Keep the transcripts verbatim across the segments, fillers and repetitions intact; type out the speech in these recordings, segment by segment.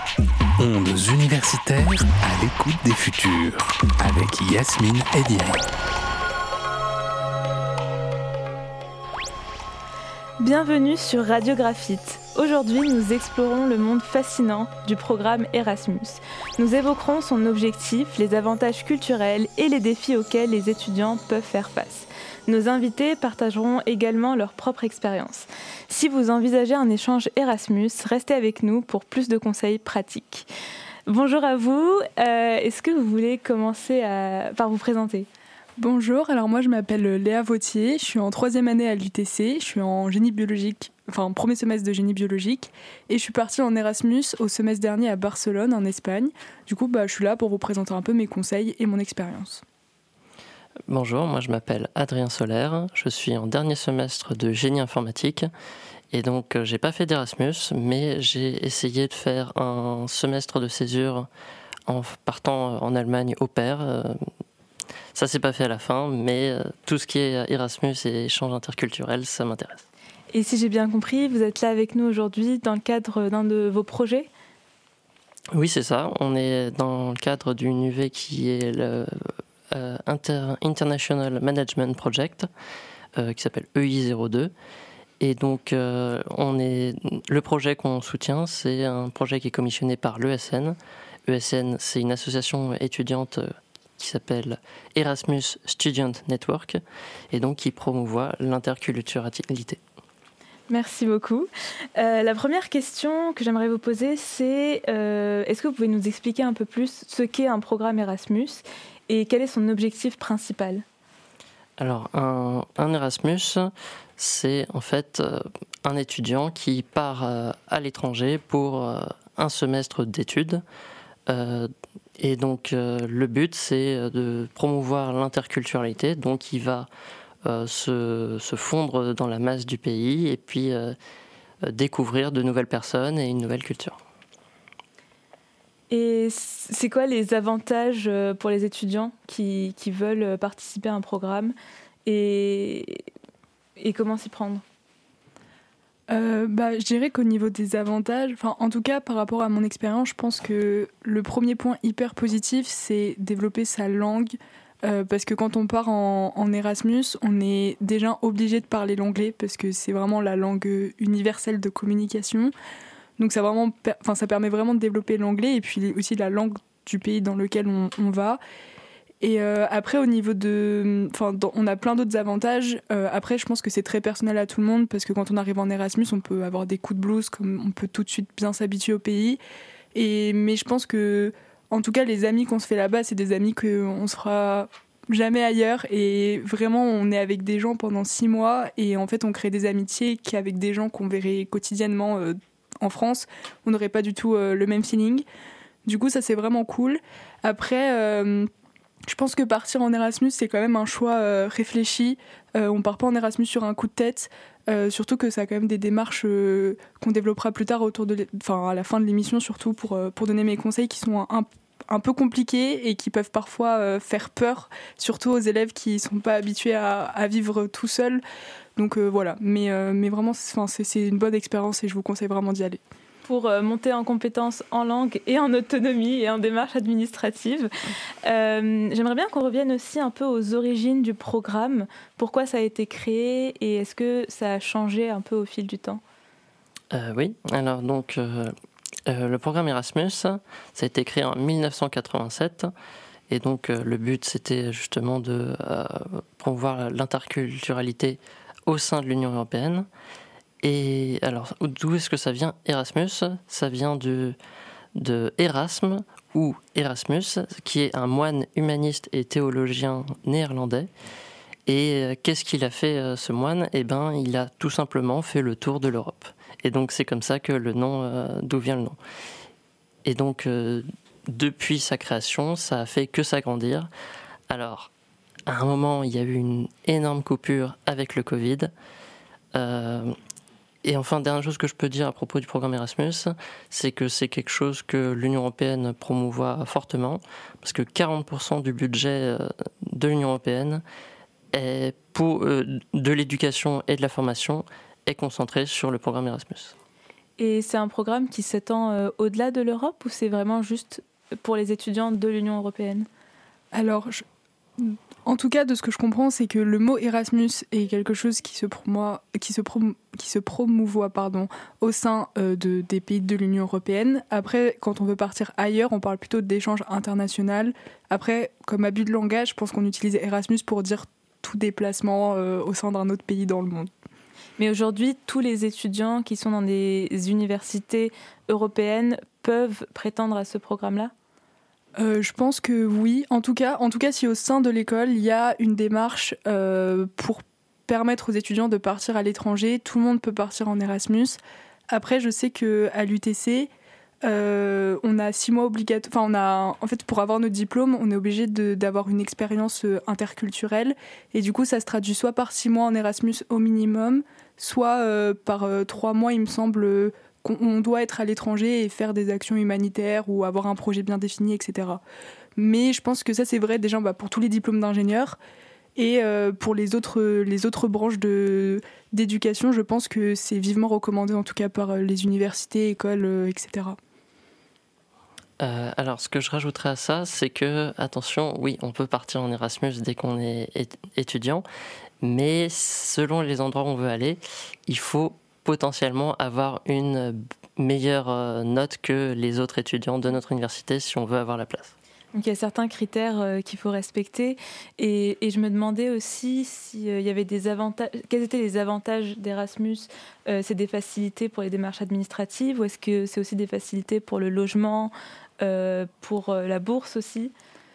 Ondes universitaires à l'écoute des futurs, avec Yasmine Eddien. Bienvenue sur Radio Graphite. Aujourd'hui, nous explorons le monde fascinant du programme Erasmus. Nous évoquerons son objectif, les avantages culturels et les défis auxquels les étudiants peuvent faire face. Nos invités partageront également leur propre expérience. Si vous envisagez un échange Erasmus, restez avec nous pour plus de conseils pratiques. Bonjour à vous. Euh, est-ce que vous voulez commencer à... par vous présenter ? Bonjour, alors moi je m'appelle Léa Vautier, je suis en troisième année à l'U T C, je suis en génie biologique, enfin premier semestre de génie biologique, et je suis partie en Erasmus au semestre dernier à Barcelone, en Espagne. Du coup, bah, je suis là pour vous présenter un peu mes conseils et mon expérience. Bonjour, moi je m'appelle Adrien Solaire, je suis en dernier semestre de génie informatique, et donc euh, j'ai pas fait d'Erasmus, mais j'ai essayé de faire un semestre de césure en partant en Allemagne au pair. Euh, Ça s'est pas fait à la fin, mais euh, tout ce qui est Erasmus et échange interculturel, ça m'intéresse. Et si j'ai bien compris, vous êtes là avec nous aujourd'hui dans le cadre d'un de vos projets ? Oui, c'est ça. On est dans le cadre d'une U V qui est le euh, Inter- International Management Project, euh, qui s'appelle E I zéro deux. Et donc, euh, on est, le projet qu'on soutient, c'est un projet qui est commissionné par l'E S N. E S N, c'est une association étudiante euh, qui s'appelle Erasmus Student Network, et donc qui promouvoit l'interculturalité. Merci beaucoup. Euh, la première question que j'aimerais vous poser, c'est euh, est-ce que vous pouvez nous expliquer un peu plus ce qu'est un programme Erasmus et quel est son objectif principal ? Alors, un, un Erasmus, c'est en fait euh, un étudiant qui part euh, à l'étranger pour euh, un semestre d'études. Euh, Et donc, euh, le but, c'est de promouvoir l'interculturalité. Donc, il va euh, se, se fondre dans la masse du pays et puis euh, découvrir de nouvelles personnes et une nouvelle culture. Et c'est quoi les avantages pour les étudiants qui, qui veulent participer à un programme et, et comment s'y prendre ? Euh, bah, je dirais qu'au niveau des avantages, enfin, en tout cas par rapport à mon expérience, je pense que le premier point hyper positif, c'est développer sa langue. Euh, parce que quand on part en, en Erasmus, on est déjà obligé de parler l'anglais parce que c'est vraiment la langue universelle de communication. Donc ça, vraiment, enfin, ça permet vraiment de développer l'anglais et puis aussi la langue du pays dans lequel on, on va. Et euh, après, au niveau de... Enfin, on a plein d'autres avantages. Euh, après, je pense que c'est très personnel à tout le monde parce que quand on arrive en Erasmus, on peut avoir des coups de blues, comme on peut tout de suite bien s'habituer au pays. Et, mais je pense que, en tout cas, les amis qu'on se fait là-bas, c'est des amis qu'on se fera jamais ailleurs. Et vraiment, on est avec des gens pendant six mois et en fait, on crée des amitiés qu'avec des gens qu'on verrait quotidiennement euh, en France. On n'aurait pas du tout euh, le même feeling. Du coup, ça, c'est vraiment cool. Après... Euh, Je pense que partir en Erasmus, c'est quand même un choix euh, réfléchi. Euh, on part pas en Erasmus sur un coup de tête. Euh, surtout que ça a quand même des démarches euh, qu'on développera plus tard, autour de enfin, à la fin de l'émission, surtout pour, euh, pour donner mes conseils qui sont un, un peu compliqués et qui peuvent parfois euh, faire peur, surtout aux élèves qui ne sont pas habitués à, à vivre tout seuls. Donc euh, voilà, mais, euh, mais vraiment, c'est, c'est une bonne expérience et je vous conseille vraiment d'y aller. Pour monter en compétences en langue et en autonomie et en démarche administrative. Euh, j'aimerais bien qu'on revienne aussi un peu aux origines du programme, pourquoi ça a été créé et est-ce que ça a changé un peu au fil du temps ? euh, Oui, alors donc euh, euh, le programme Erasmus, ça a été créé en dix-neuf cent quatre-vingt-sept et donc euh, le but c'était justement de euh, promouvoir l'interculturalité au sein de l'Union européenne. Et alors, d'où est-ce que ça vient Erasmus ? Ça vient de, de Erasme ou Erasmus, qui est un moine humaniste et théologien néerlandais. Et qu'est-ce qu'il a fait, ce moine ? Eh bien, il a tout simplement fait le tour de l'Europe. Et donc, c'est comme ça que le nom, euh, d'où vient le nom. Et donc, euh, depuis sa création, ça a fait que s'agrandir. Alors, à un moment, il y a eu une énorme coupure avec le Covid. Euh, Et enfin, dernière chose que je peux dire à propos du programme Erasmus, c'est que c'est quelque chose que l'Union européenne promouvoit fortement, parce que quarante pour cent du budget de l'Union européenne est pour, euh, de l'éducation et de la formation est concentré sur le programme Erasmus. Et c'est un programme qui s'étend euh, au-delà de l'Europe ou c'est vraiment juste pour les étudiants de l'Union européenne ? Alors, je... en tout cas, de ce que je comprends, c'est que le mot Erasmus est quelque chose qui se, promo... qui se, prom... qui se promouvoit pardon, au sein euh, de... des pays de l'Union européenne. Après, quand on veut partir ailleurs, on parle plutôt d'échange international. Après, comme abus de langage, je pense qu'on utilise Erasmus pour dire tout déplacement euh, au sein d'un autre pays dans le monde. Mais aujourd'hui, tous les étudiants qui sont dans des universités européennes peuvent prétendre à ce programme-là ? Euh, je pense que oui. En tout cas, en tout cas, si au sein de l'école, il y a une démarche euh, pour permettre aux étudiants de partir à l'étranger, tout le monde peut partir en Erasmus. Après, je sais qu'à l'U T C, euh, on a six mois obligatoires. Enfin, on a, en fait, pour avoir notre diplôme, on est obligé de, d'avoir une expérience interculturelle. Et du coup, ça se traduit soit par six mois en Erasmus au minimum, soit euh, par euh, trois mois, il me semble, qu'on doit être à l'étranger et faire des actions humanitaires ou avoir un projet bien défini, et cetera. Mais je pense que ça, c'est vrai déjà bah, pour tous les diplômes d'ingénieurs. Et euh, pour les autres, les autres branches de, d'éducation, je pense que c'est vivement recommandé, en tout cas par les universités, écoles, euh, et cetera. Euh, alors, ce que je rajouterais à ça, c'est que, attention, oui, on peut partir en Erasmus dès qu'on est étudiant, mais selon les endroits où on veut aller, il faut potentiellement avoir une meilleure note que les autres étudiants de notre université si on veut avoir la place. Donc il y a certains critères euh, qu'il faut respecter et, et je me demandais aussi s'il euh, y avait des avantages, quels étaient les avantages d'Erasmus. Euh, c'est des facilités pour les démarches administratives ou est-ce que c'est aussi des facilités pour le logement, euh, pour euh, la bourse aussi ?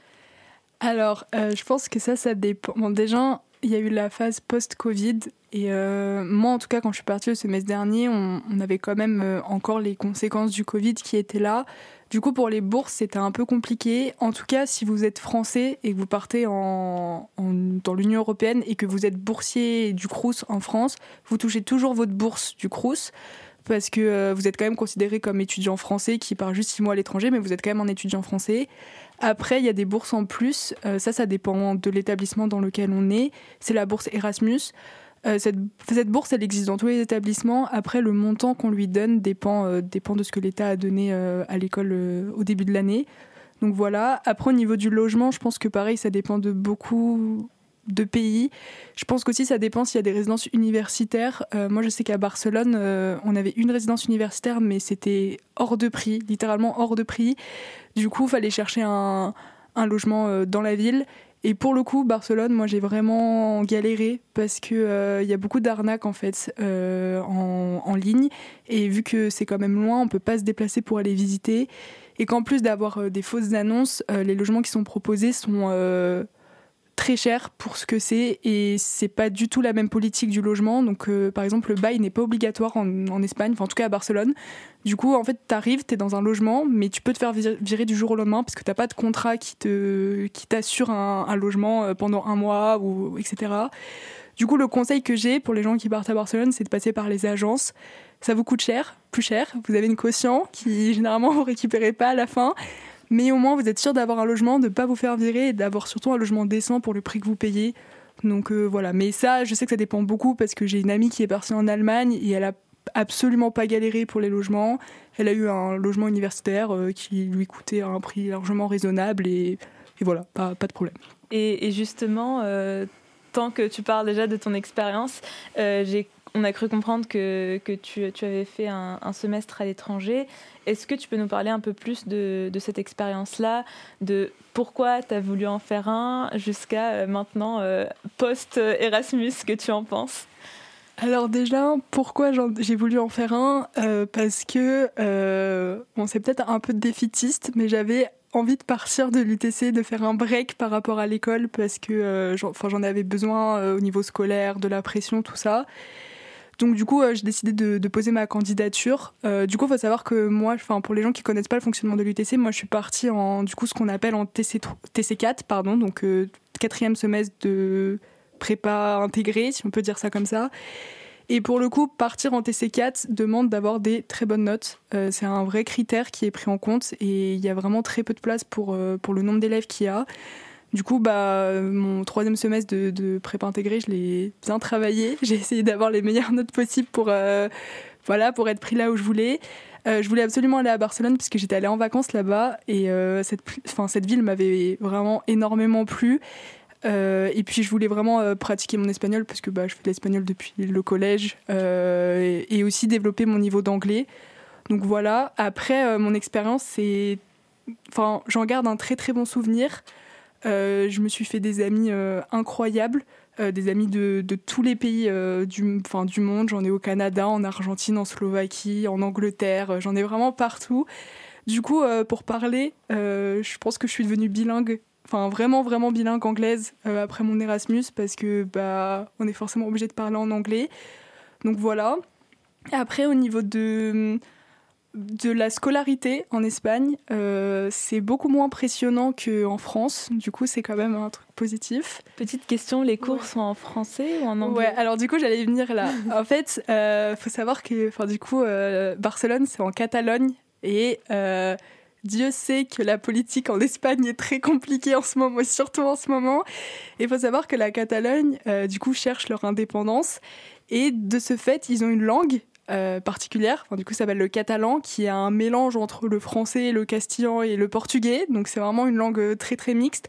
Alors euh, je pense que ça, ça dépend. Bon, déjà, il y a eu la phase post-Covid et euh, moi en tout cas quand je suis partie le semestre dernier, on, on avait quand même euh, encore les conséquences du Covid qui étaient là. Du coup, pour les bourses, c'était un peu compliqué. En tout cas, si vous êtes français et que vous partez en, en, dans l'Union européenne et que vous êtes boursier du Crous en France, vous touchez toujours votre bourse du Crous parce que euh, vous êtes quand même considéré comme étudiant français qui part juste six mois à l'étranger, mais vous êtes quand même un étudiant français. Après, il y a des bourses en plus. Euh, ça, ça dépend de l'établissement dans lequel on est. C'est la bourse Erasmus. Euh, cette, cette bourse, elle existe dans tous les établissements. Après, le montant qu'on lui donne dépend, euh, dépend de ce que l'État a donné euh, à l'école euh, au début de l'année. Donc voilà. Après, au niveau du logement, je pense que pareil, ça dépend de beaucoup de pays. Je pense qu'aussi, ça dépend s'il y a des résidences universitaires. Euh, moi, je sais qu'à Barcelone, euh, on avait une résidence universitaire, mais c'était hors de prix, littéralement hors de prix. Du coup, il fallait chercher un, un logement euh, dans la ville. Et pour le coup, Barcelone, moi j'ai vraiment galéré parce qu'il euh, y a beaucoup d'arnaques en fait euh, en, en ligne. Et vu que c'est quand même loin, on ne peut pas se déplacer pour aller visiter. Et qu'en plus d'avoir euh, des fausses annonces, euh, les logements qui sont proposés sont euh, très chers pour ce que c'est. Et c'est pas du tout la même politique du logement. Donc euh, par exemple, le bail n'est pas obligatoire en, en Espagne, enfin en tout cas à Barcelone. Du coup, en fait, t'arrives, t'es dans un logement, mais tu peux te faire virer du jour au lendemain parce que t'as pas de contrat qui te, qui t'assure un, un logement pendant un mois, ou, et cetera. Du coup, le conseil que j'ai pour les gens qui partent à Barcelone, c'est de passer par les agences. Ça vous coûte cher, plus cher. Vous avez une caution qui, généralement, vous récupérez pas à la fin. Mais au moins, vous êtes sûr d'avoir un logement, de pas vous faire virer et d'avoir surtout un logement décent pour le prix que vous payez. Donc euh, voilà. Mais ça, je sais que ça dépend beaucoup parce que j'ai une amie qui est partie en Allemagne et elle a absolument pas galéré pour les logements. Elle a eu un logement universitaire euh, qui lui coûtait à un prix largement raisonnable et, et voilà, pas, pas de problème. Et, et justement, euh, tant que tu parles déjà de ton expérience, euh, j'ai, on a cru comprendre que, que tu, tu avais fait un, un semestre à l'étranger. Est-ce que tu peux nous parler un peu plus de, de cette expérience-là, de pourquoi tu as voulu en faire un jusqu'à euh, maintenant, euh, post-Erasmus, que tu en penses ? Alors déjà, pourquoi j'en, j'ai voulu en faire un euh, Parce que, euh, bon, c'est peut-être un peu défaitiste, mais j'avais envie de partir de l'U T C, de faire un break par rapport à l'école, parce que euh, j'en, enfin, j'en avais besoin euh, au niveau scolaire, de la pression, tout ça. Donc du coup, euh, j'ai décidé de, de poser ma candidature. Euh, du coup, il faut savoir que moi, pour les gens qui ne connaissent pas le fonctionnement de l'U T C, moi je suis partie en du coup, ce qu'on appelle en T C quatre, pardon, donc euh, quatrième semestre de prépa intégrée, si on peut dire ça comme ça. Et pour le coup, partir en T C quatre demande d'avoir des très bonnes notes. Euh, c'est un vrai critère qui est pris en compte et il y a vraiment très peu de place pour, euh, pour le nombre d'élèves qu'il y a. Du coup, bah, mon troisième semestre de, de prépa intégrée, je l'ai bien travaillé. J'ai essayé d'avoir les meilleures notes possibles pour, euh, voilà, pour être pris là où je voulais. Euh, je voulais absolument aller à Barcelone parce que j'étais allée en vacances là-bas et euh, cette, enfin, cette ville m'avait vraiment énormément plu. Euh, et puis je voulais vraiment euh, pratiquer mon espagnol parce que bah, je fais de l'espagnol depuis le collège euh, et, et aussi développer mon niveau d'anglais. Donc voilà, après euh, mon expérience, c'est... enfin, j'en garde un très très bon souvenir. Euh, je me suis fait des amis euh, incroyables, euh, des amis de, de tous les pays euh, du, enfin, du monde. J'en ai au Canada, en Argentine, en Slovaquie, en Angleterre, j'en ai vraiment partout. Du coup, euh, pour parler, euh, je pense que je suis devenue bilingue. Enfin, vraiment, vraiment bilingue anglaise euh, après mon Erasmus parce que bah, on est forcément obligé de parler en anglais. Donc voilà. Après, au niveau de, de la scolarité en Espagne, euh, c'est beaucoup moins impressionnant qu'en France. Du coup, c'est quand même un truc positif. Petite question, les cours ouais. sont en français ou en anglais ? Ouais, alors du coup, j'allais venir là. En fait, il euh, faut savoir que enfin, du coup, euh, Barcelone, c'est en Catalogne et... Euh, Dieu sait que la politique en Espagne est très compliquée en ce moment, surtout en ce moment. Et il faut savoir que la Catalogne, euh, du coup, cherche leur indépendance. Et de ce fait, ils ont une langue euh, particulière, enfin, du coup, ça s'appelle le catalan, qui est un mélange entre le français, le castillan et le portugais. Donc, c'est vraiment une langue très, très mixte.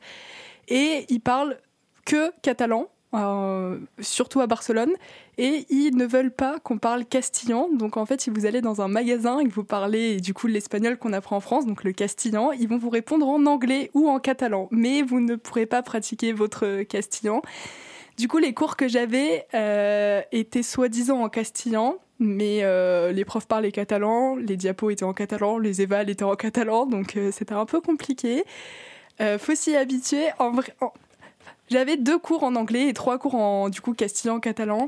Et ils parlent que catalan. Euh, surtout à Barcelone, et ils ne veulent pas qu'on parle castillan. Donc en fait, si vous allez dans un magasin et que vous parlez du coup l'espagnol qu'on apprend en France, donc le castillan, ils vont vous répondre en anglais ou en catalan, mais vous ne pourrez pas pratiquer votre castillan. Du coup, les cours que j'avais euh, étaient soi-disant en castillan, mais euh, les profs parlaient catalan, les diapos étaient en catalan, les évals étaient en catalan, donc euh, c'était un peu compliqué. Euh, faut s'y habituer. En vrai... En... J'avais deux cours en anglais et trois cours en du coup castillan-catalan.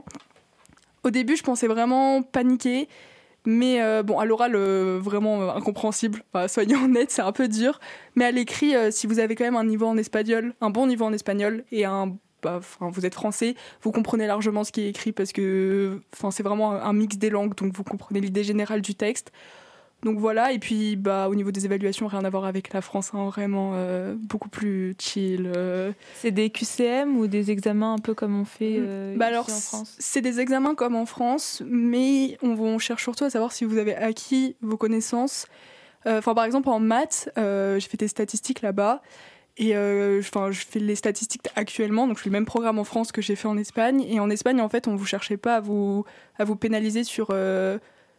Au début, je pensais vraiment paniquer, mais euh, bon, à l'oral, euh, vraiment euh, incompréhensible. Enfin, soyons honnêtes, c'est un peu dur. Mais à l'écrit, euh, si vous avez quand même un niveau en espagnol, un bon niveau en espagnol et un, bah, vous êtes français, vous comprenez largement ce qui est écrit parce que c'est vraiment un mix des langues, donc vous comprenez l'idée générale du texte. Donc voilà, et puis bah, au niveau des évaluations, rien à voir avec la France, hein, vraiment euh, beaucoup plus chill. Euh. C'est des Q C M ou des examens un peu comme on fait euh, bah ici alors, en France ? C'est des examens comme en France, mais on, on cherche surtout à savoir si vous avez acquis vos connaissances. Enfin, euh, par exemple, en maths, euh, j'ai fait des statistiques là-bas, et euh, je fais les statistiques actuellement, donc je fais le même programme en France que j'ai fait en Espagne, et en Espagne, en fait, on ne vous cherchait pas à vous, à vous pénaliser sur... Euh,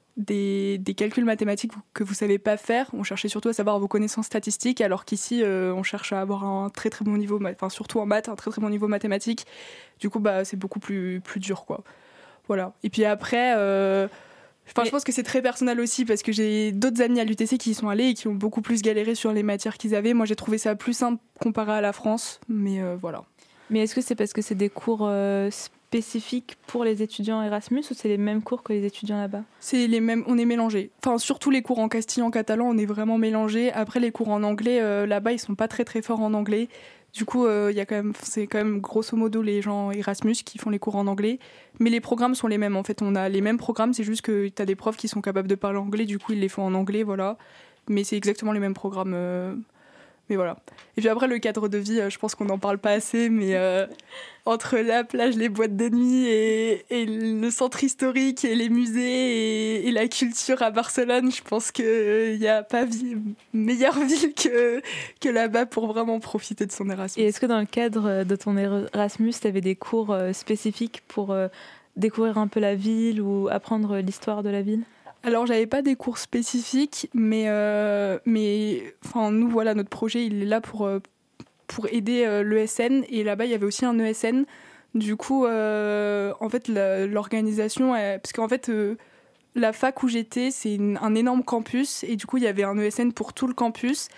Des, des calculs mathématiques que vous ne savez pas faire. On cherchait surtout à savoir vos connaissances statistiques, alors qu'ici, euh, on cherche à avoir un très très bon niveau, enfin surtout en maths, un très très bon niveau mathématique. Du coup, bah, c'est beaucoup plus, plus dur, quoi. Voilà. Et puis après, euh, enfin, je pense que c'est très personnel aussi, parce que j'ai d'autres amis à l'U T C qui y sont allés et qui ont beaucoup plus galéré sur les matières qu'ils avaient. Moi, j'ai trouvé ça plus simple comparé à la France, mais euh, voilà. Mais est-ce que c'est parce que c'est des cours euh, spécifiques pour les étudiants Erasmus ou c'est les mêmes cours que les étudiants là-bas ? C'est les mêmes, on est mélangés. Enfin, surtout les cours en castillan, catalan, on est vraiment mélangés. Après, les cours en anglais, euh, là-bas, ils sont pas très très forts en anglais. Du coup, euh, y a quand même, c'est quand même grosso modo les gens Erasmus qui font les cours en anglais. Mais les programmes sont les mêmes. En fait, on a les mêmes programmes, c'est juste que tu as des profs qui sont capables de parler anglais, du coup, ils les font en anglais, voilà. Mais c'est exactement les mêmes programmes. Euh... Mais voilà. Et puis après, le cadre de vie, je pense qu'on n'en parle pas assez, mais euh, entre la plage, les boîtes de nuit et, et le centre historique et les musées et, et la culture à Barcelone, je pense qu'il n'y a pas vie, meilleure ville que, que là-bas pour vraiment profiter de son Erasmus. Et est-ce que dans le cadre de ton Erasmus, tu avais des cours spécifiques pour euh, découvrir un peu la ville ou apprendre l'histoire de la ville ? Alors, j'avais pas des cours spécifiques, mais, euh, mais enfin, nous, voilà, notre projet, il est là pour, pour aider euh, l'E S N. Et là-bas, il y avait aussi un E S N. Du coup, euh, en fait, la, l'organisation... Elle, parce qu'en fait, euh, la fac où j'étais, c'est une, un énorme campus. Et du coup, il y avait un E S N pour tout le campus.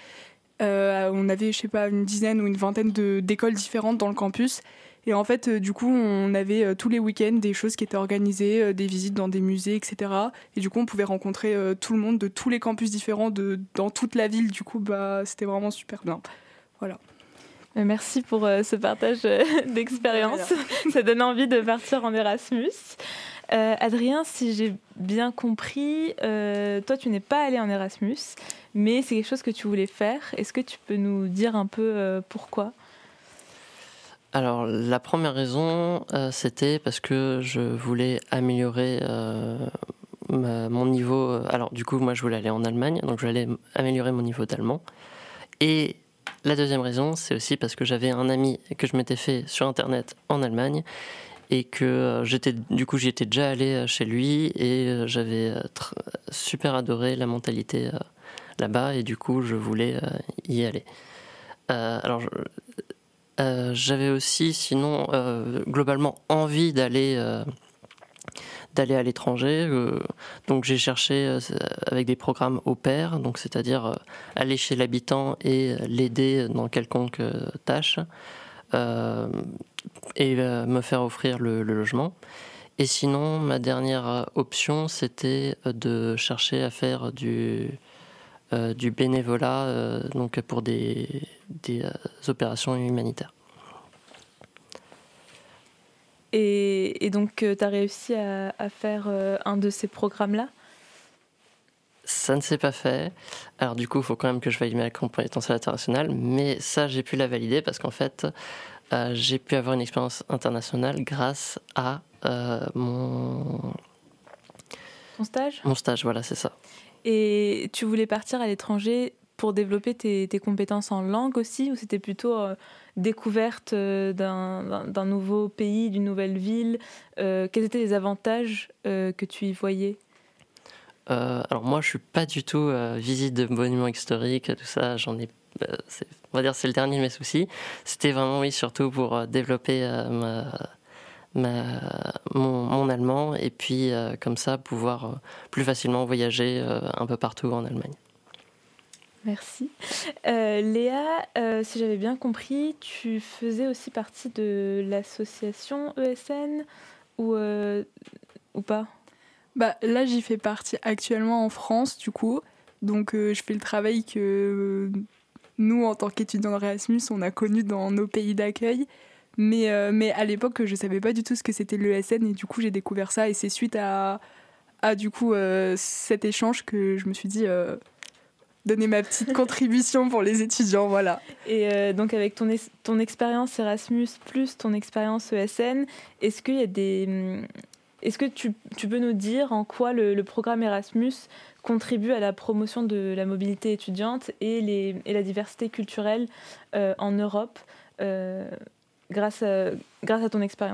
Euh, on avait, je sais pas, une dizaine ou une vingtaine de, d'écoles différentes dans le campus. Et en fait, euh, du coup, on avait euh, tous les week-ends des choses qui étaient organisées, euh, des visites dans des musées, et cetera. Et du coup, on pouvait rencontrer euh, tout le monde de tous les campus différents de, dans toute la ville. Du coup, bah, c'était vraiment super bien. Voilà. Merci pour euh, ce partage euh, d'expérience. Voilà. Ça donne envie de partir en Erasmus. Euh, Adrien, si j'ai bien compris, euh, toi, tu n'es pas allé en Erasmus, mais c'est quelque chose que tu voulais faire. Est-ce que tu peux nous dire un peu euh, pourquoi ? Alors, la première raison, euh, c'était parce que je voulais améliorer euh, ma, mon niveau... Alors du coup, moi je voulais aller en Allemagne, donc je voulais améliorer mon niveau d'allemand. Et la deuxième raison, c'est aussi parce que j'avais un ami que je m'étais fait sur Internet en Allemagne et que j'étais, du coup j'y étais déjà allé chez lui et j'avais tr- super adoré la mentalité là-bas et du coup je voulais y aller. Euh, alors je, euh, j'avais aussi sinon euh, globalement envie d'aller... Euh, d'aller à l'étranger, euh, donc j'ai cherché euh, avec des programmes au pair, donc c'est-à-dire euh, aller chez l'habitant et l'aider dans quelconque euh, tâche euh, et euh, me faire offrir le, le logement. Et sinon, ma dernière option, c'était de chercher à faire du, euh, du bénévolat euh, donc pour des, des euh, opérations humanitaires. Et, et donc, euh, tu as réussi à, à faire euh, un de ces programmes-là ? Ça ne s'est pas fait. Alors du coup, il faut quand même que je valide ma compétence internationale, mais ça, j'ai pu la valider parce qu'en fait, euh, j'ai pu avoir une expérience internationale grâce à euh, mon... Ton stage ? Mon stage, voilà, c'est ça. Et tu voulais partir à l'étranger pour développer tes, tes compétences en langue aussi, ou c'était plutôt euh, découverte euh, d'un, d'un, d'un nouveau pays, d'une nouvelle ville ? euh, Quels étaient les avantages euh, que tu y voyais ? euh, Alors moi, je suis pas du tout euh, visite de monuments historiques, tout ça. J'en ai, euh, c'est, on va dire, c'est le dernier de mes soucis. C'était vraiment, oui, surtout pour euh, développer euh, ma, ma, mon, mon allemand et puis euh, comme ça pouvoir euh, plus facilement voyager euh, un peu partout en Allemagne. Merci. Euh, Léa, euh, si j'avais bien compris, tu faisais aussi partie de l'association E S N ou, euh, ou pas ? Bah, là, j'y fais partie actuellement en France, du coup. Donc, euh, je fais le travail que euh, nous, en tant qu'étudiants d'Erasmus, on a connu dans nos pays d'accueil. Mais, euh, mais à l'époque, je ne savais pas du tout ce que c'était l'E S N et du coup, j'ai découvert ça. Et c'est suite à, à du coup, euh, cet échange que je me suis dit... Euh, donner ma petite contribution pour les étudiants, voilà. Et euh, donc avec ton, es- ton expérience Erasmus plus ton expérience E S N, est-ce qu'il y a des... Est-ce que tu, tu peux nous dire en quoi le, le programme Erasmus contribue à la promotion de la mobilité étudiante et, les, et la diversité culturelle euh, en Europe euh, grâce, à, grâce à ton expérience ?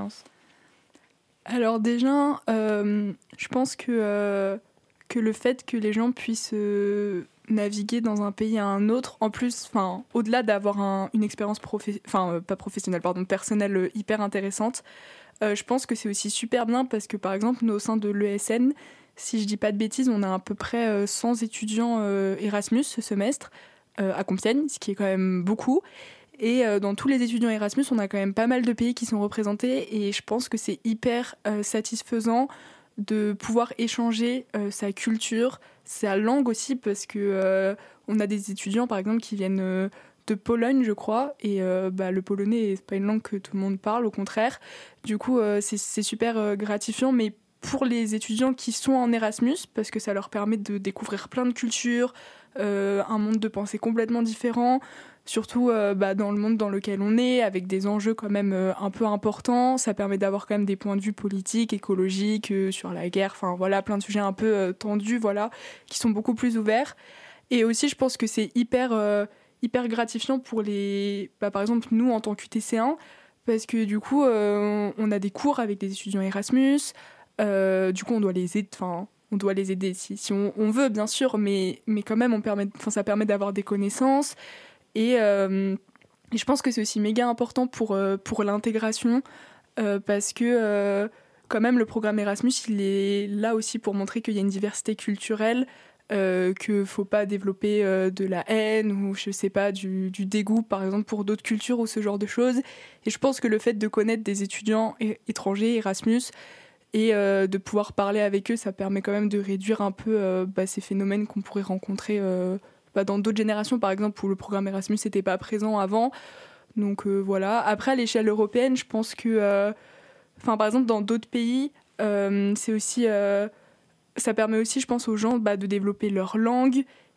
Alors déjà, euh, je pense que, euh, que le fait que les gens puissent... Euh, naviguer dans un pays à un autre, en plus, enfin, au-delà d'avoir un, une expérience professionnelle, enfin, euh, pas professionnelle, pardon, personnelle euh, hyper intéressante, euh, je pense que c'est aussi super bien parce que, par exemple, nous, au sein de l'E S N, si je dis pas de bêtises, on a à peu près euh, cent étudiants euh, Erasmus ce semestre euh, à Compiègne, ce qui est quand même beaucoup. Et euh, dans tous les étudiants Erasmus, on a quand même pas mal de pays qui sont représentés et je pense que c'est hyper euh, satisfaisant de pouvoir échanger euh, sa culture, sa langue aussi, parce que euh, on a des étudiants par exemple qui viennent euh, de Pologne, je crois, et euh, bah, le polonais c'est pas une langue que tout le monde parle, au contraire. Du coup, euh, c'est, c'est super euh, gratifiant, mais pour les étudiants qui sont en Erasmus, parce que ça leur permet de découvrir plein de cultures, euh, un monde de pensée complètement différent. Surtout euh, bah, dans le monde dans lequel on est, avec des enjeux quand même euh, un peu importants. Ça permet d'avoir quand même des points de vue politiques, écologiques, euh, sur la guerre, enfin voilà, plein de sujets un peu euh, tendus, voilà, qui sont beaucoup plus ouverts. Et aussi, je pense que c'est hyper, euh, hyper gratifiant pour les... Bah, par exemple, nous, en tant qu'U T C un, parce que du coup, euh, on a des cours avec des étudiants Erasmus, euh, du coup, on doit les aider... Enfin, on doit les aider si, si on, on veut, bien sûr, mais, mais quand même, on permet, ça permet d'avoir des connaissances. Et, euh, et je pense que c'est aussi méga important pour, euh, pour l'intégration euh, parce que euh, quand même le programme Erasmus il est là aussi pour montrer qu'il y a une diversité culturelle, euh, qu'il ne faut pas développer euh, de la haine ou je sais pas, du, du dégoût par exemple pour d'autres cultures ou ce genre de choses. Et je pense que le fait de connaître des étudiants étrangers Erasmus et euh, de pouvoir parler avec eux, ça permet quand même de réduire un peu euh, bah, ces phénomènes qu'on pourrait rencontrer euh, dans d'autres générations, par exemple, où le programme Erasmus n'était pas présent avant. Donc euh, voilà. Après, à l'échelle européenne, je pense que... Euh, par exemple, dans d'autres pays, euh, c'est aussi, euh, ça permet aussi, je pense, aux gens bah, de développer leur langue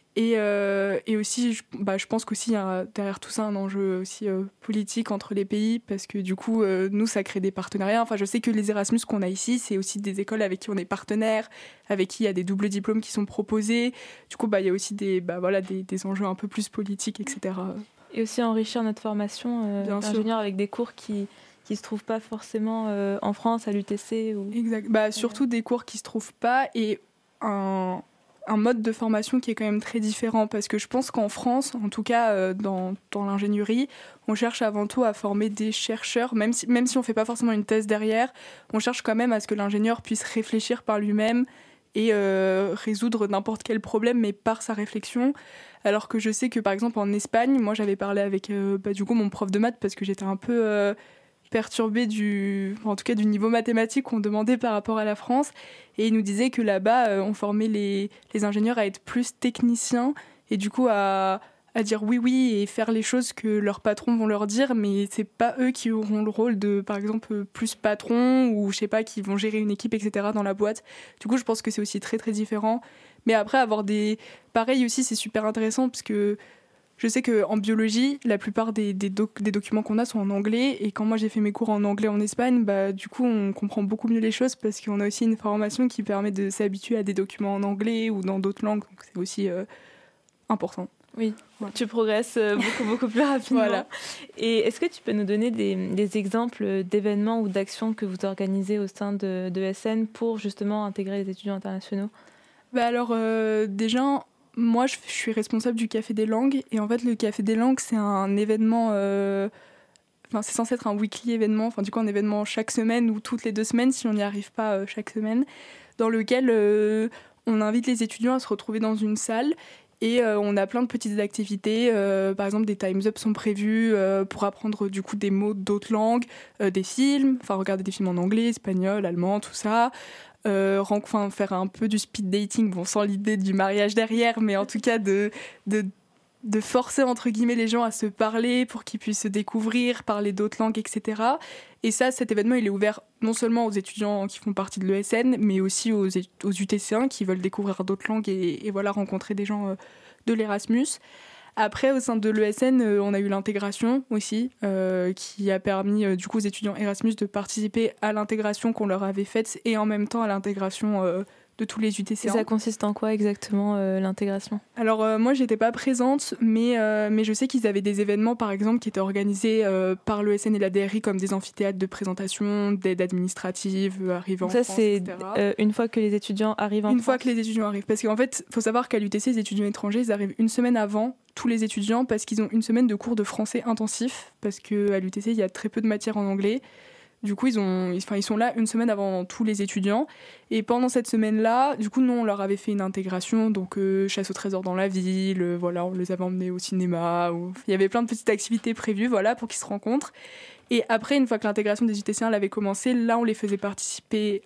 Et, euh, et aussi, je, bah, je pense qu'aussi, il y a derrière tout ça un enjeu aussi euh, politique entre les pays, parce que du coup, euh, nous, ça crée des partenariats. Enfin, je sais que les Erasmus qu'on a ici, c'est aussi des écoles avec qui on est partenaire, avec qui il y a des doubles diplômes qui sont proposés. Du coup, bah, il y a aussi des, bah, voilà, des, des enjeux un peu plus politiques, et cetera. Et aussi enrichir notre formation euh, d'ingénieur avec des cours qui qui se trouvent pas forcément euh, en France, à l'U T C. Ou... Exact. Bah, surtout des cours qui se trouvent pas, et un... un mode de formation qui est quand même très différent, parce que je pense qu'en France, en tout cas euh, dans, dans l'ingénierie, on cherche avant tout à former des chercheurs, même si, même si on ne fait pas forcément une thèse derrière, on cherche quand même à ce que l'ingénieur puisse réfléchir par lui-même et euh, résoudre n'importe quel problème, mais par sa réflexion. Alors que je sais que par exemple en Espagne, moi j'avais parlé avec euh, bah, du coup mon prof de maths, parce que j'étais un peu... Euh, perturbé du, en tout cas du niveau mathématique qu'on demandait par rapport à la France, et il nous disait que là-bas euh, on formait les, les ingénieurs à être plus techniciens et du coup à, à dire oui oui et faire les choses que leurs patrons vont leur dire, mais c'est pas eux qui auront le rôle de par exemple plus patron ou je sais pas, qui vont gérer une équipe, etc. dans la boîte. Du coup je pense que c'est aussi très très différent, mais après avoir des pareil aussi c'est super intéressant, parce que je sais qu'en biologie, la plupart des, des, doc, des documents qu'on a sont en anglais, et quand moi j'ai fait mes cours en anglais en Espagne, bah, du coup on comprend beaucoup mieux les choses, parce qu'on a aussi une formation qui permet de s'habituer à des documents en anglais ou dans d'autres langues, donc c'est aussi euh, important. Oui, ouais. Tu progresses beaucoup, beaucoup plus rapidement. Voilà. Et est-ce que tu peux nous donner des, des exemples d'événements ou d'actions que vous organisez au sein de, de S N pour justement intégrer les étudiants internationaux ? Bah alors euh, déjà... Moi, je suis responsable du Café des Langues, et en fait, le Café des Langues, c'est un événement, euh... enfin, c'est censé être un weekly événement, enfin, du coup, un événement chaque semaine ou toutes les deux semaines, si on n'y arrive pas euh, chaque semaine, dans lequel euh, on invite les étudiants à se retrouver dans une salle, et euh, on a plein de petites activités, euh, par exemple, des Time's Up sont prévus euh, pour apprendre du coup des mots d'autres langues, euh, des films, enfin, regarder des films en anglais, espagnol, allemand, tout ça. Euh, enfin, faire un peu du speed dating, bon, sans l'idée du mariage derrière, mais en tout cas de, de, de forcer entre guillemets les gens à se parler pour qu'ils puissent se découvrir, parler d'autres langues, et cetera. Et ça, cet événement, il est ouvert non seulement aux étudiants qui font partie de l'E S N, mais aussi aux, aux U T C un qui veulent découvrir d'autres langues et, et voilà, rencontrer des gens de l'Erasmus. Après, au sein de l'E S N, euh, on a eu l'intégration aussi, euh, qui a permis euh, du coup aux étudiants Erasmus de participer à l'intégration qu'on leur avait faite, et en même temps à l'intégration euh, de tous les U T C un. Et ça consiste en quoi exactement euh, l'intégration ? Alors euh, moi, j'étais pas présente, mais, euh, mais je sais qu'ils avaient des événements par exemple qui étaient organisés euh, par l'E S N et la D R I, comme des amphithéâtres de présentation, d'aide administrative, euh, arrivant en ça, France, c'est et cetera. Euh, une fois que les étudiants arrivent en Une France. fois que les étudiants arrivent, parce qu'en fait, faut savoir qu'à l'U T C, les étudiants étrangers, ils arrivent une semaine avant tous les étudiants, parce qu'ils ont une semaine de cours de français intensif, parce qu'à l'U T C, il y a très peu de matières en anglais. Du coup, ils, ont, ils, enfin, ils sont là une semaine avant tous les étudiants. Et pendant cette semaine-là, du coup, nous, on leur avait fait une intégration, donc euh, chasse au trésor dans la ville, euh, voilà, on les avait emmenés au cinéma. Ou... Il y avait plein de petites activités prévues, voilà, pour qu'ils se rencontrent. Et après, une fois que l'intégration des U T C un avait commencé, là, on les faisait participer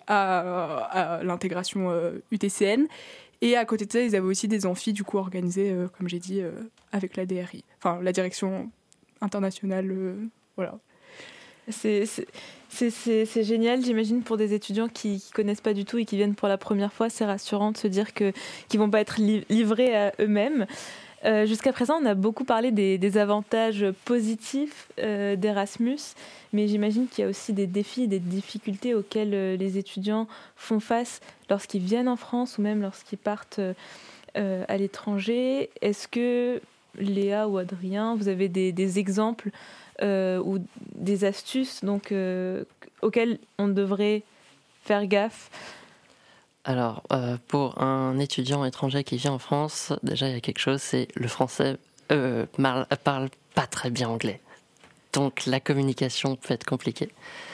à, à l'intégration euh, U T C N. Et à côté de ça, ils avaient aussi des amphis, du coup, organisés, euh, comme j'ai dit, euh, avec la D R I. Enfin, la direction internationale, euh, voilà. C'est, c'est, c'est, c'est, c'est génial, j'imagine, pour des étudiants qui ne connaissent pas du tout et qui viennent pour la première fois. C'est rassurant de se dire que, qu'ils ne vont pas être li- livrés à eux-mêmes. Euh, jusqu'à présent, on a beaucoup parlé des, des avantages positifs euh, d'Erasmus, mais j'imagine qu'il y a aussi des défis, des difficultés auxquelles euh, les étudiants font face lorsqu'ils viennent en France ou même lorsqu'ils partent euh, à l'étranger. Est-ce que Léa ou Adrien, vous avez des, des exemples euh, ou des astuces donc, euh, auxquelles on devrait faire gaffe ? Alors, euh, pour un étudiant étranger qui vient en France, déjà il y a quelque chose, c'est le français euh, parle, parle pas très bien anglais. Donc la communication peut être compliquée.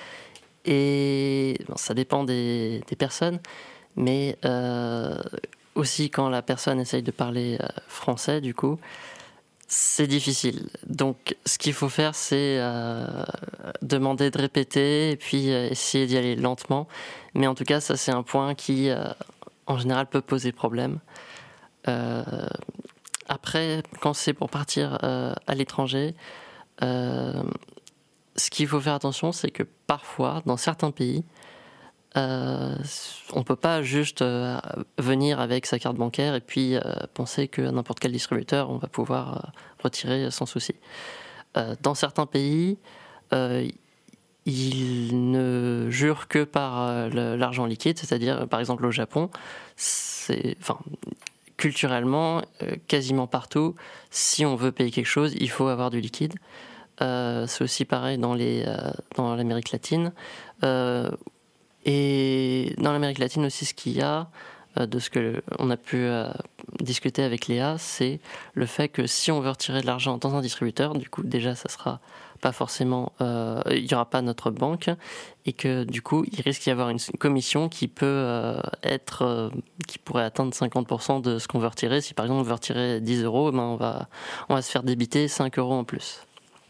Et bon, ça dépend des, des personnes, mais euh, aussi quand la personne essaye de parler euh, français, du coup, c'est difficile. Donc ce qu'il faut faire, c'est euh, demander de répéter et puis euh, essayer d'y aller lentement. Mais en tout cas, ça c'est un point qui, euh, en général, peut poser problème. Euh, après, quand c'est pour partir euh, à l'étranger, euh, ce qu'il faut faire attention, c'est que parfois, dans certains pays, euh, on ne peut pas juste euh, venir avec sa carte bancaire et puis euh, penser que n'importe quel distributeur, on va pouvoir euh, retirer sans souci. Euh, dans certains pays, euh, ils ne jurent que par euh, l'argent liquide, c'est-à-dire, par exemple, au Japon, c'est, enfin, culturellement, euh, quasiment partout, si on veut payer quelque chose, il faut avoir du liquide. Euh, c'est aussi pareil dans, les, euh, dans l'Amérique latine. Euh, et dans l'Amérique latine aussi, ce qu'il y a, euh, de ce qu'on a pu euh, discuter avec Léa, c'est le fait que si on veut retirer de l'argent dans un distributeur, du coup, déjà, ça sera pas forcément, euh, il n'y aura pas notre banque, et que du coup, il risque d'y avoir une commission qui peut euh, être, euh, qui pourrait atteindre cinquante pour cent de ce qu'on veut retirer. Si par exemple on veut retirer dix euros, ben on va, on va se faire débiter cinq euros en plus.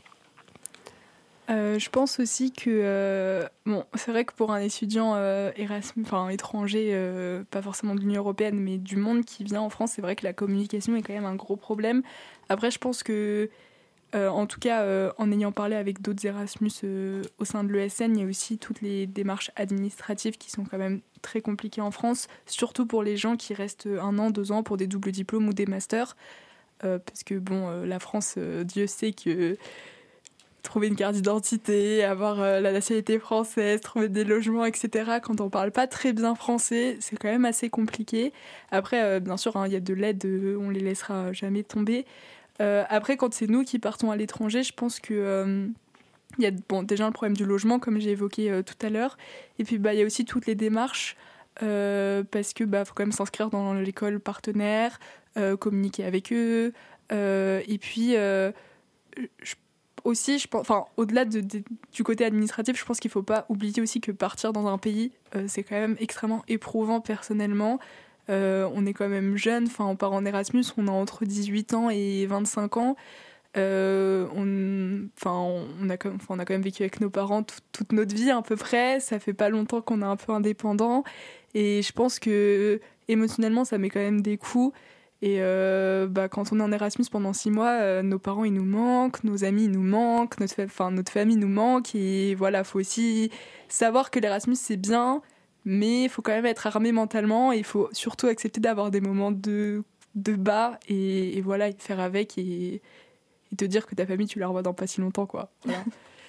Euh, je pense aussi que euh, bon, c'est vrai que pour un étudiant euh, Erasmus, enfin étranger, euh, pas forcément de l'Union européenne, mais du monde qui vient en France, c'est vrai que la communication est quand même un gros problème. Après, je pense que, euh, en tout cas, euh, en ayant parlé avec d'autres Erasmus euh, au sein de l'E S N, il y a aussi toutes les démarches administratives qui sont quand même très compliquées en France, surtout pour les gens qui restent un an, deux ans pour des doubles diplômes ou des masters, euh, parce que bon, euh, la France, euh, Dieu sait que trouver une carte d'identité, avoir euh, la nationalité française, trouver des logements, et cetera. Quand on parle pas très bien français, c'est quand même assez compliqué. Après, euh, bien sûr, il hein, y a de l'aide, euh, on les laissera jamais tomber. Euh, après, quand c'est nous qui partons à l'étranger, je pense que euh, y a bon, déjà le problème du logement, comme j'ai évoqué euh, tout à l'heure. Et puis, bah, y a aussi toutes les démarches, euh, parce que bah, faut quand même s'inscrire dans l'école partenaire, euh, communiquer avec eux. Euh, et puis, euh, je aussi, je pense, enfin, au-delà de, de, du côté administratif, je pense qu'il ne faut pas oublier aussi que partir dans un pays, euh, c'est quand même extrêmement éprouvant personnellement. Euh, on est quand même jeune, enfin, on part en Erasmus, on a entre dix-huit ans et vingt-cinq ans. Euh, on, enfin, on, a, on a quand même vécu avec nos parents tout, toute notre vie à peu près. Ça fait pas longtemps qu'on est un peu indépendant. Et je pense que émotionnellement, ça met quand même des coups. Et euh, bah, quand on est en Erasmus pendant six mois, euh, nos parents ils nous manquent, nos amis ils nous manquent, notre, fa- notre famille nous manque. Et voilà, il faut aussi savoir que l'Erasmus c'est bien, mais il faut quand même être armé mentalement. Et il faut surtout accepter d'avoir des moments de, de bas et, et voilà, et faire avec et, et te dire que ta famille tu la revois dans pas si longtemps, quoi. Voilà.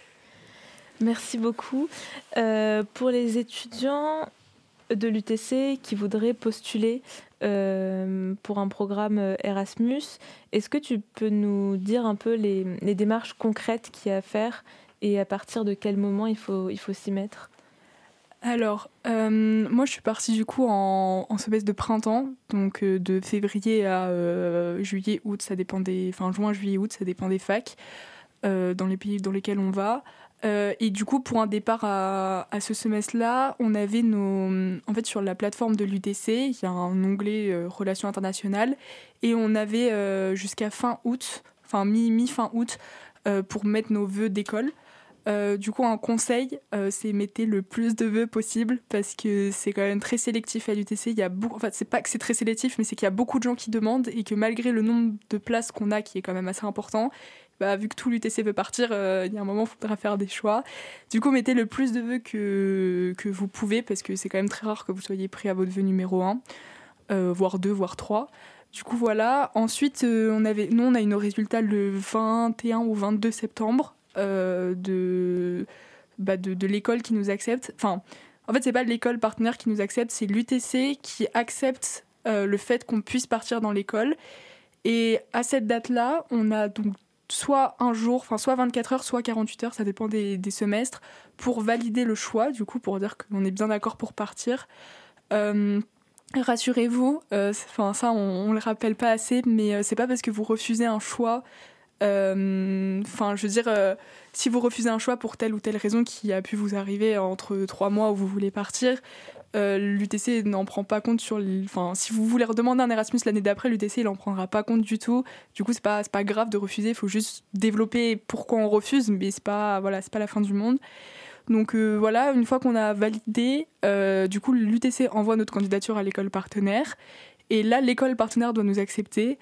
Merci beaucoup. Euh, pour les étudiants de l'U T C qui voudraient postuler euh, pour un programme Erasmus, est-ce que tu peux nous dire un peu les, les démarches concrètes qu'il y a à faire et à partir de quel moment il faut, il faut s'y mettre ? Alors, euh, moi je suis partie du coup en, en semestre de printemps, donc euh, de février à euh, juillet, août, ça dépend des, enfin juin, juillet, août, ça dépend des facs, euh, dans les pays dans lesquels on va. Euh, et du coup, pour un départ à, à ce semestre-là, on avait nos... En fait, sur la plateforme de l'U T C, il y a un onglet euh, Relations internationales, et on avait euh, jusqu'à fin août, enfin mi, mi-fin août, euh, pour mettre nos vœux d'école. Euh, du coup, un conseil, euh, c'est mettez le plus de vœux possible, parce que c'est quand même très sélectif à l'U T C. Il y a beaucoup... Enfin, c'est pas que c'est très sélectif, mais c'est qu'il y a beaucoup de gens qui demandent, et que malgré le nombre de places qu'on a, qui est quand même assez important, bah, vu que tout l'U T C veut partir, il euh, y a un moment, il faudra faire des choix. Du coup, mettez le plus de vœux que, que vous pouvez, parce que c'est quand même très rare que vous soyez pris à votre vœu numéro un, euh, voire deux, voire trois. Du coup, voilà. Ensuite, euh, on avait, nous, on a eu nos résultats le vingt et un ou vingt-deux septembre euh, de, bah, de, de l'école qui nous accepte. Enfin, en fait, c'est pas l'école partenaire qui nous accepte, c'est l'U T C qui accepte euh, le fait qu'on puisse partir dans l'école. Et à cette date-là, on a donc soit un jour, enfin soit vingt-quatre heures, soit quarante-huit heures, ça dépend des, des semestres, pour valider le choix, du coup, pour dire qu'on est bien d'accord pour partir. Euh, rassurez-vous, euh, ça, on, on le rappelle pas assez, mais euh, c'est pas parce que vous refusez un choix, enfin, euh, je veux dire, euh, si vous refusez un choix pour telle ou telle raison qui a pu vous arriver entre trois mois où vous voulez partir, Euh, l'U T C n'en prend pas compte sur... Enfin, si vous voulez redemander un Erasmus l'année d'après, l'U T C, il n'en prendra pas compte du tout. Du coup, c'est pas, c'est pas grave de refuser, il faut juste développer pourquoi on refuse, mais c'est pas, voilà, c'est pas la fin du monde. Donc euh, voilà, une fois qu'on a validé, euh, du coup, l'U T C envoie notre candidature à l'école partenaire. Et là, l'école partenaire doit nous accepter.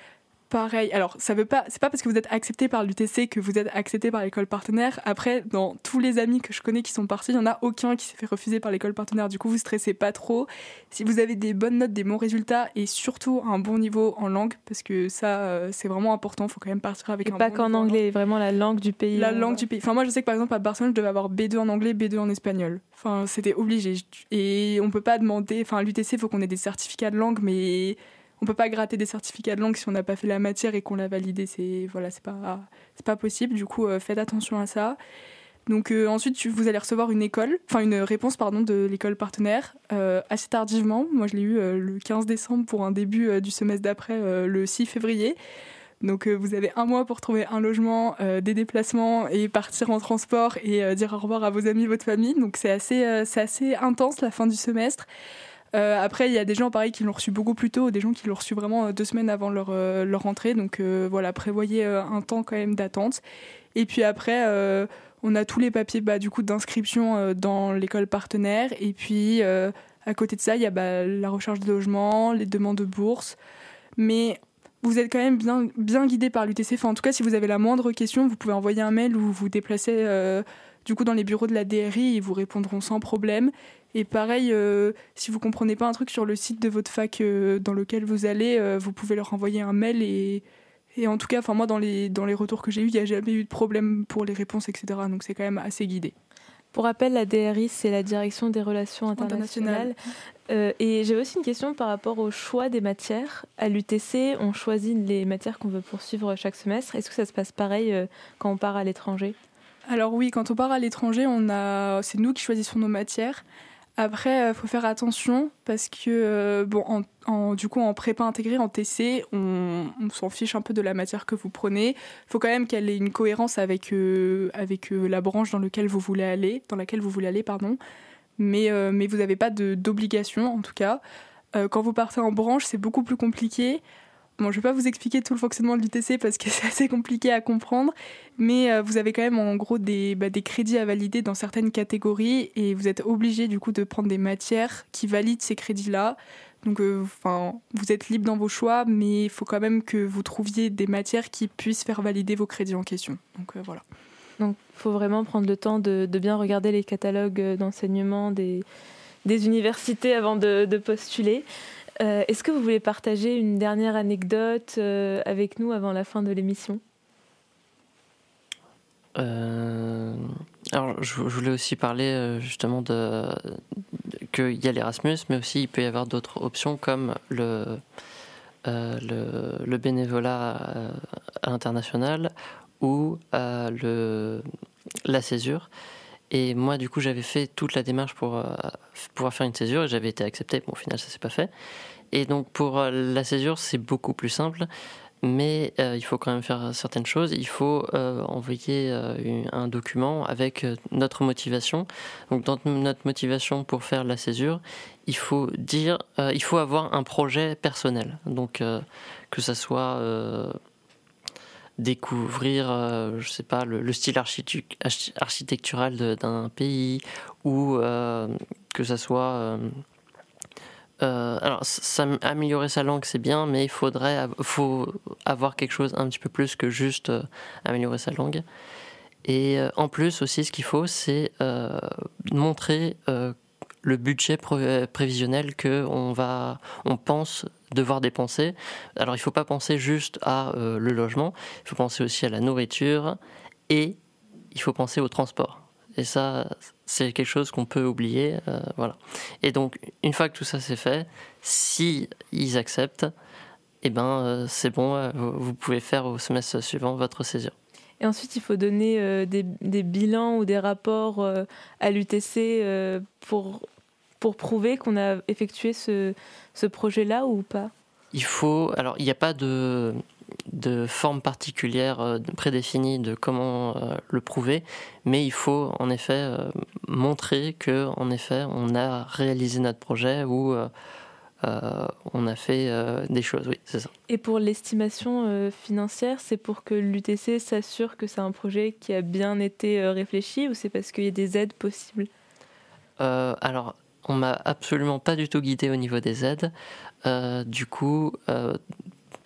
Pareil, alors ça veut pas, c'est pas parce que vous êtes accepté par l'U T C que vous êtes accepté par l'école partenaire. Après, dans tous les amis que je connais qui sont partis, il n'y en a aucun qui s'est fait refuser par l'école partenaire. Du coup, vous stressez pas trop. Si vous avez des bonnes notes, des bons résultats et surtout un bon niveau en langue, parce que ça, euh, c'est vraiment important, il faut quand même partir avec et un pas bon qu'en niveau en anglais, vraiment la langue du pays. La euh, langue du pays. Enfin, moi, je sais que par exemple, à Barcelone, je devais avoir B deux en anglais, B deux en espagnol. Enfin, c'était obligé. Et on peut pas demander. Enfin, à l'U T C, il faut qu'on ait des certificats de langue, mais on peut pas gratter des certificats de langue si on n'a pas fait la matière et qu'on l'a validé. C'est voilà, c'est pas c'est pas possible. Du coup, euh, faites attention à ça. Donc euh, ensuite, vous allez recevoir une école, enfin une réponse pardon de l'école partenaire euh, assez tardivement. Moi, je l'ai eu euh, le quinze décembre pour un début euh, du semestre d'après, euh, le six février. Donc euh, vous avez un mois pour trouver un logement, euh, des déplacements et partir en transport et euh, dire au revoir à vos amis, votre famille. Donc c'est assez, euh, c'est assez intense la fin du semestre. Euh, après, il y a des gens pareil qui l'ont reçu beaucoup plus tôt, des gens qui l'ont reçu vraiment euh, deux semaines avant leur, euh, leur rentrée. Donc euh, voilà, prévoyez euh, un temps quand même d'attente. Et puis après, euh, on a tous les papiers bah, du coup, d'inscription euh, dans l'école partenaire. Et puis euh, à côté de ça, il y a bah, la recherche de logement, les demandes de bourse. Mais vous êtes quand même bien, bien guidé par l'U T C. Enfin, en tout cas, si vous avez la moindre question, vous pouvez envoyer un mail ou vous vous déplacez euh, du coup, dans les bureaux de la D R I. Ils vous répondront sans problème. Et pareil, euh, si vous ne comprenez pas un truc sur le site de votre fac euh, dans lequel vous allez, euh, vous pouvez leur envoyer un mail. Et, et en tout cas, moi, dans les, dans les retours que j'ai eus, il n'y a jamais eu de problème pour les réponses, et cetera. Donc, c'est quand même assez guidé. Pour rappel, la D R I, c'est la Direction des Relations Internationales. Euh, et j'ai aussi une question par rapport au choix des matières. À l'U T C, on choisit les matières qu'on veut poursuivre chaque semestre. Est-ce que ça se passe pareil euh, quand on part à l'étranger ? Alors oui, quand on part à l'étranger, on a... c'est nous qui choisissons nos matières. Après, il euh, faut faire attention parce que, euh, bon, en, en, du coup, en prépa intégrée, en T C, on, on s'en fiche un peu de la matière que vous prenez. Il faut quand même qu'elle ait une cohérence avec, euh, avec euh, la branche dans laquelle vous voulez aller, dans laquelle vous voulez aller, pardon. Mais, euh, mais vous n'avez pas de, d'obligation, en tout cas. Euh, quand vous partez en branche, c'est beaucoup plus compliqué. Bon, je ne vais pas vous expliquer tout le fonctionnement de l'U T C parce que c'est assez compliqué à comprendre, mais euh, vous avez quand même en gros des, bah, des crédits à valider dans certaines catégories et vous êtes obligé du coup de prendre des matières qui valident ces crédits-là. Donc euh, vous êtes libre dans vos choix, mais il faut quand même que vous trouviez des matières qui puissent faire valider vos crédits en question. Donc euh, voilà. Donc il faut vraiment prendre le temps de, de bien regarder les catalogues d'enseignement des, des universités avant de, de postuler. Euh, est-ce que vous voulez partager une dernière anecdote euh, avec nous avant la fin de l'émission ? euh, Alors, je, je voulais aussi parler euh, justement de, de qu'il y a l'Erasmus, mais aussi il peut y avoir d'autres options comme le, euh, le, le bénévolat euh, à l'international ou euh, le, la césure. Et moi, du coup, j'avais fait toute la démarche pour euh, pouvoir faire une césure et j'avais été accepté. Bon, au final, ça s'est pas fait. Et donc, pour euh, la césure, c'est beaucoup plus simple, mais euh, il faut quand même faire certaines choses. Il faut euh, envoyer euh, un document avec euh, notre motivation. Donc, dans notre motivation pour faire la césure, il faut dire, euh, il faut avoir un projet personnel. Donc, euh, que ça soit euh, découvrir, euh, je sais pas, le, le style architectu- architectural de, d'un pays, ou euh, que ça soit euh, euh, alors ça, améliorer sa langue c'est bien, mais il faudrait faut avoir quelque chose un petit peu plus que juste euh, améliorer sa langue. Et euh, en plus aussi, ce qu'il faut, c'est euh, montrer euh, le budget pré- prévisionnel que on va, on pense devoir dépenser. Alors il ne faut pas penser juste à euh, le logement, il faut penser aussi à la nourriture et il faut penser au transport. Et ça, c'est quelque chose qu'on peut oublier, euh, voilà. Et donc une fois que tout ça c'est fait, si ils acceptent, eh ben euh, c'est bon, euh, vous pouvez faire au semestre suivant votre césure. Et ensuite, il faut donner euh, des, des bilans ou des rapports euh, à l'U T C euh, pour, pour prouver qu'on a effectué ce, ce projet-là ou pas ? Il faut... Alors, il n'y a pas de, de forme particulière euh, prédéfinie de comment euh, le prouver, mais il faut en effet euh, montrer qu'en effet, on a réalisé notre projet ou... Euh, Euh, on a fait euh, des choses, oui, c'est ça. Et pour l'estimation euh, financière, c'est pour que l'U T C s'assure que c'est un projet qui a bien été euh, réfléchi ou c'est parce qu'il y a des aides possibles ? euh, Alors, on m'a absolument pas du tout guidé au niveau des aides. Euh, du coup, euh,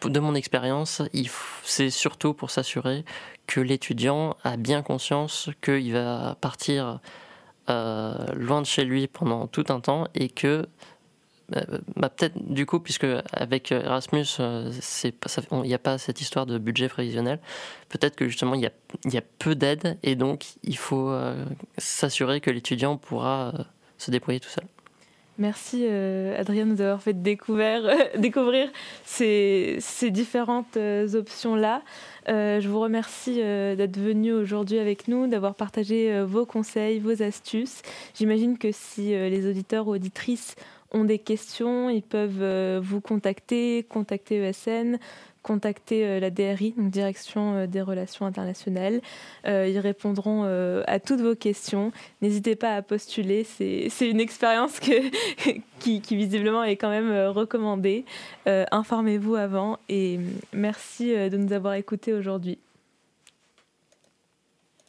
de mon expérience, il f- c'est surtout pour s'assurer que l'étudiant a bien conscience qu'il va partir euh, loin de chez lui pendant tout un temps et que bah peut-être du coup, puisque avec Erasmus, il n'y a pas cette histoire de budget prévisionnel, peut-être que justement il y a, y a peu d'aide et donc il faut euh, s'assurer que l'étudiant pourra euh, se débrouiller tout seul. Merci euh, Adrien de nous avoir fait découvrir, euh, découvrir ces, ces différentes euh, options-là. Euh, je vous remercie euh, d'être venu aujourd'hui avec nous, d'avoir partagé euh, vos conseils, vos astuces. J'imagine que si euh, les auditeurs ou auditrices ont des questions, ils peuvent euh, vous contacter, contacter E S N, contacter euh, la D R I, donc Direction euh, des Relations Internationales. Euh, ils répondront euh, à toutes vos questions. N'hésitez pas à postuler, c'est, c'est une expérience que, qui, qui visiblement est quand même euh, recommandée. Euh, informez-vous avant et merci euh, de nous avoir écoutés aujourd'hui.